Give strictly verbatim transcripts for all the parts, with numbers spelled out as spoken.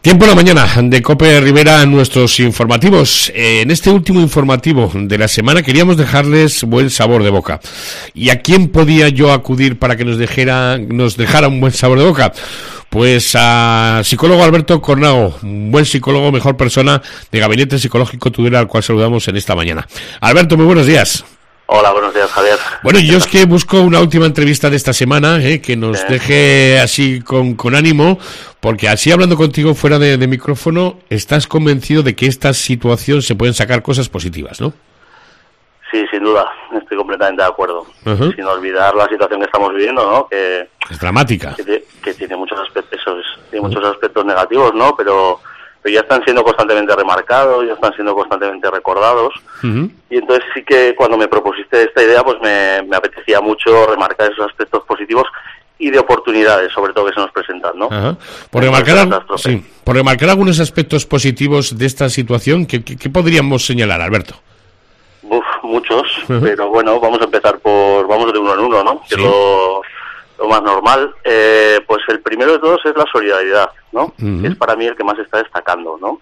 Tiempo en la mañana de COPE Rivera, nuestros informativos. Eh, en este último informativo de la semana queríamos dejarles buen sabor de boca. ¿Y a quién podía yo acudir para que nos dejara, nos dejara un buen sabor de boca? Pues a psicólogo Alberto Cornago, un buen psicólogo, mejor persona de Gabinete Psicológico Tudela, al cual saludamos en esta mañana. Alberto, muy buenos días. Hola, buenos días, Javier. Bueno, yo es que busco una última entrevista de esta semana, eh, que nos sí. deje así con, con ánimo, porque así hablando contigo fuera de, de micrófono, estás convencido de que esta situación se pueden sacar cosas positivas, ¿no? Sí, sin duda, estoy completamente de acuerdo. Uh-huh. Sin olvidar la situación que estamos viviendo, ¿no? Que es dramática. Que, que tiene muchos aspectos, eso es, tiene muchos aspectos negativos, ¿no? Pero... pero ya están siendo constantemente remarcados, ya están siendo constantemente recordados, uh-huh. Y entonces sí que cuando me propusiste esta idea, pues me, me apetecía mucho remarcar esos aspectos positivos y de oportunidades, sobre todo, que se nos presentan, ¿no? Uh-huh. Por remarcar, algo, sí, por remarcar algunos aspectos positivos de esta situación, ¿qué, qué, qué podríamos señalar, Alberto? Uf, muchos, uh-huh. Pero bueno, vamos a empezar por, vamos de uno en uno, ¿no? Que sí. lo, lo más normal, eh, pues el primero de todos es la solidaridad, ¿no? Uh-huh. Que es para mí el que más está destacando, ¿no?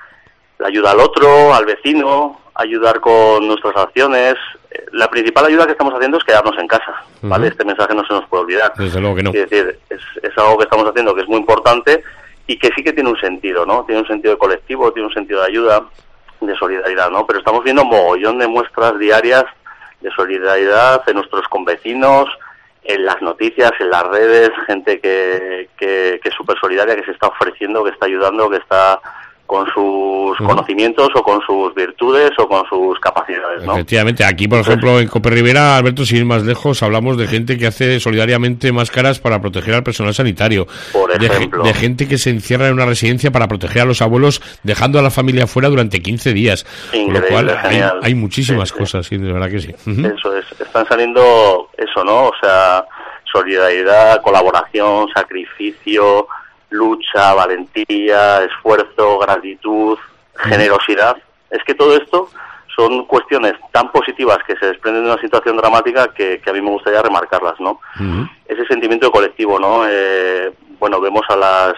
La ayuda al otro, al vecino, ayudar con nuestras acciones. La principal ayuda que estamos haciendo es quedarnos en casa, ¿vale? Uh-huh. Este mensaje no se nos puede olvidar. Desde luego que no. Es decir, es, es algo que estamos haciendo que es muy importante y que sí que tiene un sentido, ¿no? Tiene un sentido de colectivo, tiene un sentido de ayuda, de solidaridad, ¿no? Pero estamos viendo un mogollón de muestras diarias de solidaridad de nuestros convecinos, en las noticias, en las redes, gente que, que, que es súper solidaria, que se está ofreciendo, que está ayudando, que está con sus uh-huh. conocimientos o con sus virtudes o con sus capacidades, ¿no? Efectivamente, aquí por ejemplo en COPE Rivera, Alberto, sin ir más lejos, hablamos de gente que hace solidariamente máscaras para proteger al personal sanitario, por ejemplo. De, de gente que se encierra en una residencia para proteger a los abuelos, dejando a la familia fuera durante quince días. Increíble, con lo cual hay, hay muchísimas sí, sí. cosas, sí, de verdad que sí. Uh-huh. Eso es, están saliendo eso, ¿no? O sea, solidaridad, colaboración, sacrificio, lucha, valentía, esfuerzo, gratitud, generosidad. Es que todo esto son cuestiones tan positivas que se desprenden de una situación dramática que, que a mí me gustaría remarcarlas, ¿no? Uh-huh. Ese sentimiento colectivo, ¿no? Eh, bueno, vemos a las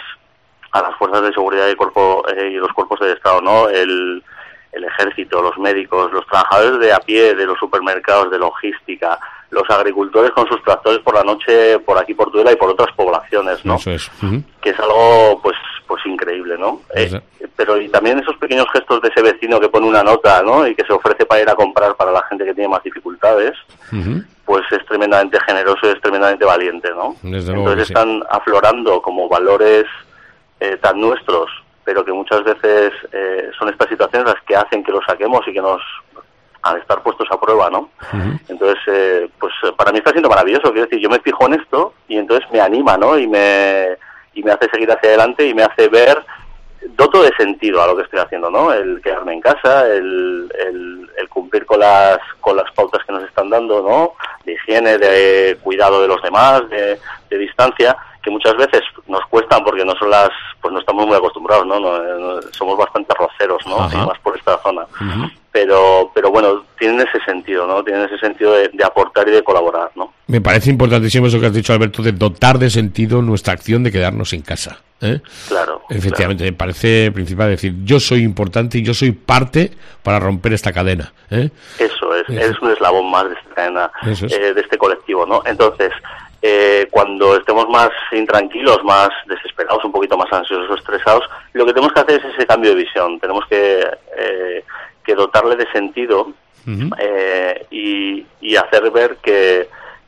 a las fuerzas de seguridad y, cuerpo, eh, y los cuerpos del Estado, ¿no? El, el ejército, los médicos, los trabajadores de a pie de los supermercados, de logística, los agricultores con sus tractores por la noche por aquí por Tudela y por otras poblaciones, ¿no? Eso es. Uh-huh. Que es algo pues pues increíble, ¿no? Eh, pero y también esos pequeños gestos de ese vecino que pone una nota, ¿no? Y que se ofrece para ir a comprar para la gente que tiene más dificultades, uh-huh. Pues es tremendamente generoso y es tremendamente valiente, ¿no? Desde Entonces sí. Están aflorando como valores eh, tan nuestros, pero que muchas veces eh, son estas situaciones las que hacen que los saquemos y que nos al estar puestos a prueba, ¿no? Uh-huh. Entonces, eh, pues para mí está siendo maravilloso, quiero decir, yo me fijo en esto y entonces me anima, ¿no? Y me y me hace seguir hacia adelante y me hace ver doto de sentido a lo que estoy haciendo, ¿no? El quedarme en casa, el, el, el cumplir con las con las pautas que nos están dando, ¿no? De higiene, de cuidado de los demás, de, de distancia, que muchas veces nos cuestan porque no son las, pues no estamos muy acostumbrados, ¿no? no, no somos bastante roceros, ¿no? Uh-huh. Más por esta zona. Uh-huh. Pero, pero bueno, tienen ese sentido, ¿no? Tienen ese sentido de, de aportar y de colaborar, ¿no? Me parece importantísimo eso que has dicho, Alberto, de dotar de sentido nuestra acción de quedarnos en casa, ¿eh? Claro. Efectivamente, claro. Me parece principal decir, yo soy importante y yo soy parte para romper esta cadena, ¿eh? Eso es, eso. Es un eslabón más de esta cadena, es. eh, de este colectivo, ¿no? Entonces, eh, cuando estemos más intranquilos, más desesperados, un poquito más ansiosos o estresados, lo que tenemos que hacer es ese cambio de visión. Tenemos que... Eh, que dotarle de sentido uh-huh. eh, y, y hacer ver que,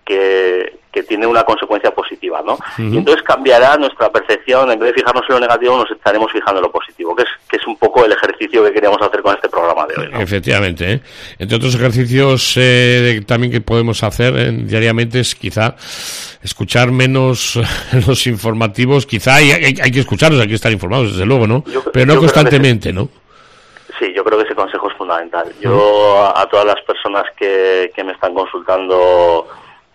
que, que tiene una consecuencia positiva, ¿no? Uh-huh. Y entonces cambiará nuestra percepción, en vez de fijarnos en lo negativo, nos estaremos fijando en lo positivo, que es que es un poco el ejercicio que queríamos hacer con este programa de hoy, ¿no? Efectivamente, ¿eh? Entre otros ejercicios eh, también que podemos hacer eh, diariamente es quizá escuchar menos los informativos, quizá hay, hay, hay que escucharlos, hay que estar informados, desde luego, ¿no? Yo, Pero no constantemente, ¿no? Sí, yo creo que ese consejo es fundamental. Yo a, a todas las personas que, que me están consultando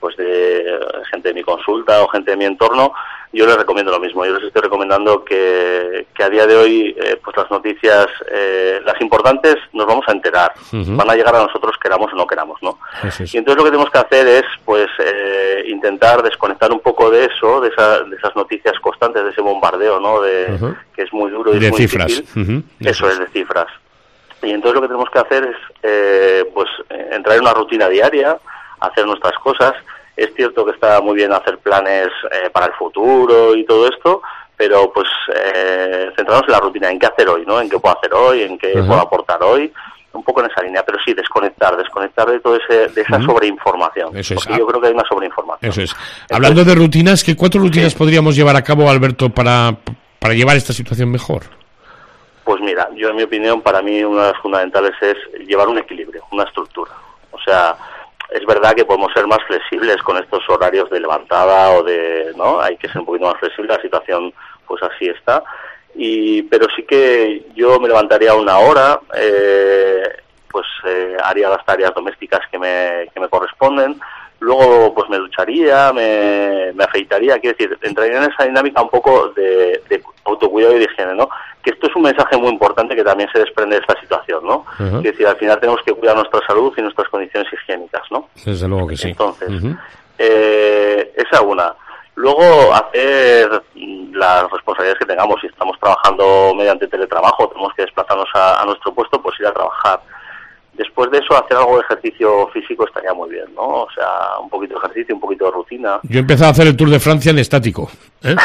pues de gente de mi consulta o gente de mi entorno, yo les recomiendo lo mismo. Yo les estoy recomendando que, que a día de hoy eh, pues las noticias, eh, las importantes, nos vamos a enterar. Uh-huh. Van a llegar a nosotros, queramos o no queramos, ¿no? Sí, sí. Y entonces lo que tenemos que hacer es pues eh, intentar desconectar un poco de eso, de, esa, de esas noticias constantes, de ese bombardeo, ¿no? De, uh-huh. que es muy duro y de es muy cifras. difícil. Uh-huh. Eso es, de cifras. Y entonces lo que tenemos que hacer es eh, pues entrar en una rutina diaria, hacer nuestras cosas. Es cierto que está muy bien hacer planes eh, para el futuro y todo esto, pero pues eh, centrarnos en la rutina, en qué hacer hoy, ¿no? En qué puedo hacer hoy, en qué uh-huh. puedo aportar hoy, un poco en esa línea, pero sí desconectar, desconectar de todo ese, de esa uh-huh. sobreinformación. Eso es. Porque yo creo que hay una sobreinformación. Eso es. Entonces, hablando de rutinas, ¿qué cuatro rutinas sí. podríamos llevar a cabo, Alberto, para, para llevar esta situación mejor? Pues mira, yo en mi opinión, para mí una de las fundamentales es llevar un equilibrio, una estructura. O sea, es verdad que podemos ser más flexibles con estos horarios de levantada o de, ¿no? Hay que ser un poquito más flexible, la situación pues así está. Y pero sí que yo me levantaría a una hora, eh, pues eh, haría las tareas domésticas que me que me corresponden. Luego pues me ducharía, me, me afeitaría, quiero decir, entraría en esa dinámica un poco de, de autocuidado y de higiene, ¿no? Que esto es un mensaje muy importante que también se desprende de esta situación, ¿no? Uh-huh. Es decir, al final tenemos que cuidar nuestra salud y nuestras condiciones higiénicas, ¿no? Desde luego que sí. Entonces, uh-huh. eh, esa una. Luego, hacer las responsabilidades que tengamos. Si estamos trabajando mediante teletrabajo, tenemos que desplazarnos a, a nuestro puesto, pues ir a trabajar. Después de eso, hacer algo de ejercicio físico estaría muy bien, ¿no? O sea, un poquito de ejercicio, un poquito de rutina. Yo he empezado a hacer el Tour de Francia en estático, ¿eh?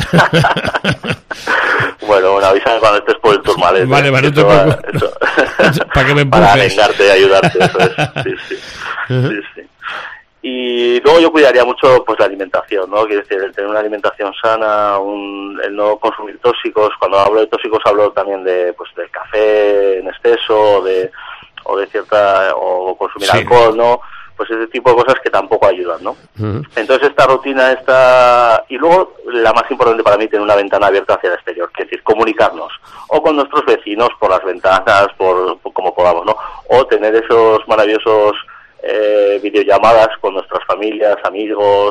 Bueno, bueno, avísame cuando estés por el Tourmalet. Vale, vale, no te preocupes. Para que me empujes. Para vengarte y ayudarte, eso es. Sí, sí. Uh-huh. sí, sí. Y luego yo cuidaría mucho pues la alimentación, ¿no? Quiero decir, el tener una alimentación sana, un, el no consumir tóxicos. Cuando hablo de tóxicos hablo también de pues del café en exceso, de o de cierta o consumir sí. alcohol, ¿no? Pues ese tipo de cosas que tampoco ayudan, ¿no? Uh-huh. Entonces esta rutina está... Y luego la más importante para mí, tener una ventana abierta hacia el exterior, es decir, comunicarnos o con nuestros vecinos por las ventanas, por, por como podamos, ¿no? O tener esos maravillosos eh, videollamadas con nuestras familias, amigos,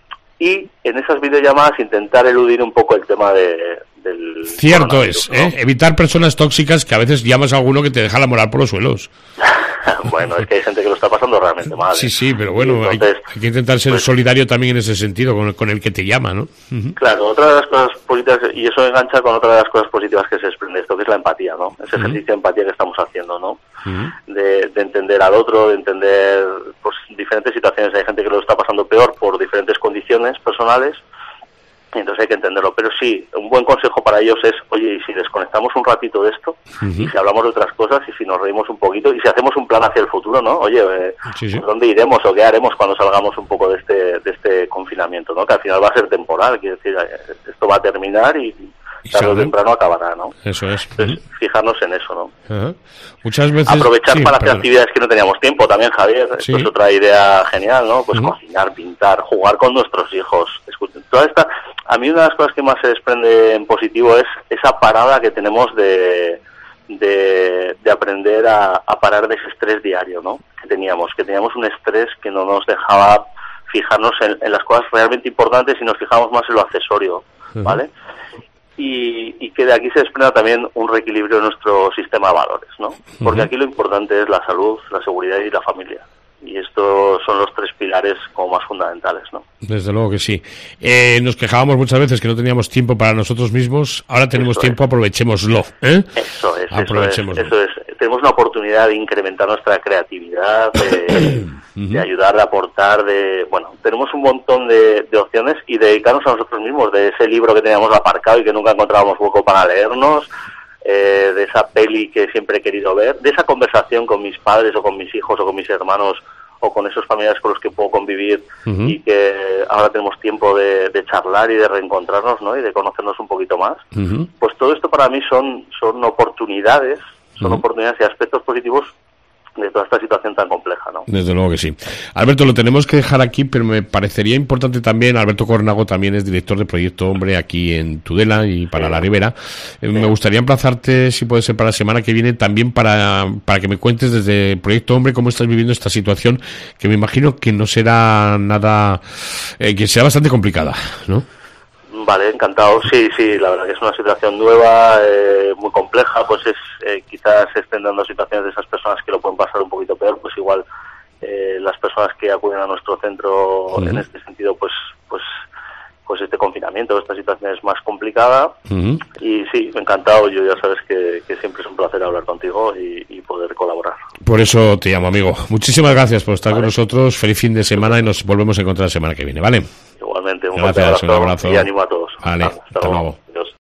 y en esas videollamadas intentar eludir un poco el tema de... del Cierto es, ¿no? ¿eh? Evitar personas tóxicas que a veces llamas a alguno que te deja la moral por los suelos. Bueno, es que hay gente que lo está pasando realmente mal. Sí, sí, pero bueno, entonces, hay, hay que intentar ser pues, solidario también en ese sentido, con el, con el que te llama, ¿no? Uh-huh. Claro, otra de las cosas positivas, y eso engancha con otra de las cosas positivas que se desprende esto, que es la empatía, ¿no? Ese uh-huh. ejercicio de empatía que estamos haciendo, ¿no? Uh-huh. De, de entender al otro, de entender pues diferentes situaciones. Hay gente que lo está pasando peor por diferentes condiciones personales, y entonces hay que entenderlo. Pero sí, un buen consejo para ellos es, oye, y si desconectamos un ratito de esto, uh-huh. y si hablamos de otras cosas, y si nos reímos un poquito, y si hacemos un plan hacia el futuro, ¿no? Oye, eh, sí, sí. ¿dónde iremos o qué haremos cuando salgamos un poco de este de este confinamiento, ¿no? Que al final va a ser temporal, quiero decir, esto va a terminar y tarde o temprano acabará, ¿no? Eso es. Entonces, uh-huh. fijarnos en eso, ¿no? Uh-huh. Muchas veces... Aprovechar sí, para perdón. hacer actividades que no teníamos tiempo también, Javier. Sí. Esto es otra idea genial, ¿no? Pues uh-huh. cocinar, pintar, jugar con nuestros hijos. Toda esta... A mí una de las cosas que más se desprende en positivo es esa parada que tenemos de... de, de aprender a, a parar de ese estrés diario, ¿no? Que teníamos, que teníamos un estrés que no nos dejaba fijarnos en, en las cosas realmente importantes y nos fijamos más en lo accesorio, ¿vale? Uh-huh. Y, y que de aquí se desprenda también un reequilibrio de nuestro sistema de valores, ¿no? Porque uh-huh. aquí lo importante es la salud, la seguridad y la familia. Y estos son los tres pilares como más fundamentales, ¿no? Desde luego que sí. Eh, nos quejábamos muchas veces que no teníamos tiempo para nosotros mismos. Ahora tenemos eso tiempo, es. aprovechémoslo. ¿eh? Eso es, aprovechémoslo. Eso es, eso es. Tenemos una oportunidad de incrementar nuestra creatividad, de, uh-huh. de ayudar, de aportar, de... Bueno, tenemos un montón de, de opciones y dedicarnos a nosotros mismos, de ese libro que teníamos aparcado y que nunca encontrábamos hueco para leernos, eh, de esa peli que siempre he querido ver, de esa conversación con mis padres o con mis hijos o con mis hermanos o con esos familiares con los que puedo convivir uh-huh. y que ahora tenemos tiempo de, de charlar y de reencontrarnos, ¿no? Y de conocernos un poquito más. Uh-huh. Pues todo esto para mí son, son oportunidades, son uh-huh. oportunidades y aspectos positivos de toda esta situación tan compleja, ¿no? Desde luego que sí. Alberto, lo tenemos que dejar aquí, pero me parecería importante también, Alberto Cornago también es director de Proyecto Hombre aquí en Tudela y para sí. la Ribera. Eh, sí. Me gustaría emplazarte, si puede ser para la semana que viene, también para, para que me cuentes desde Proyecto Hombre cómo estás viviendo esta situación, que me imagino que no será nada, eh, que sea bastante complicada, ¿no? Vale, encantado. Sí, sí, la verdad que es una situación nueva, eh, muy compleja, pues es eh, quizás se estén dando situaciones de esas personas que lo pueden pasar un poquito peor, pues igual eh, las personas que acuden a nuestro centro uh-huh. en este sentido, pues pues pues este confinamiento, esta situación es más complicada uh-huh. y sí, encantado, yo ya sabes que, que siempre es un placer hablar contigo y, y poder colaborar. Por eso te llamo, amigo. Muchísimas gracias por estar vale. con nosotros, feliz fin de semana y nos volvemos a encontrar la semana que viene, ¿vale? Igualmente, un gracias, abrazo, un abrazo y ánimo a todos. Vale, hasta, hasta luego. luego.